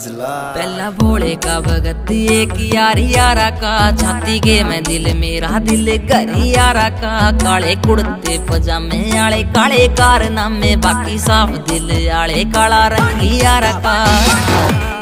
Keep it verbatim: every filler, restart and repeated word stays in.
गजला पहला भोले का भगत एक यार यारा का, छाती के मैं दिल मेरा दिल घरी यारा का। काले कुर्ते पजामे आले काले कारनामे, बाकी साफ दिल आले काला रंग यारा का।